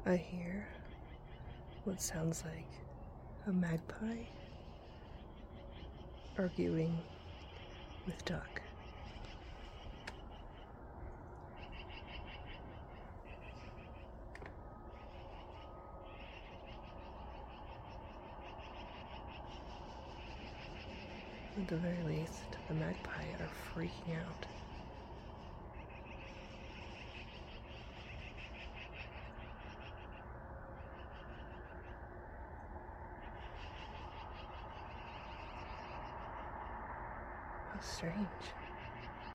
I hear what sounds like a magpie arguing with duck. At the very least, the magpie are freaking out. How strange.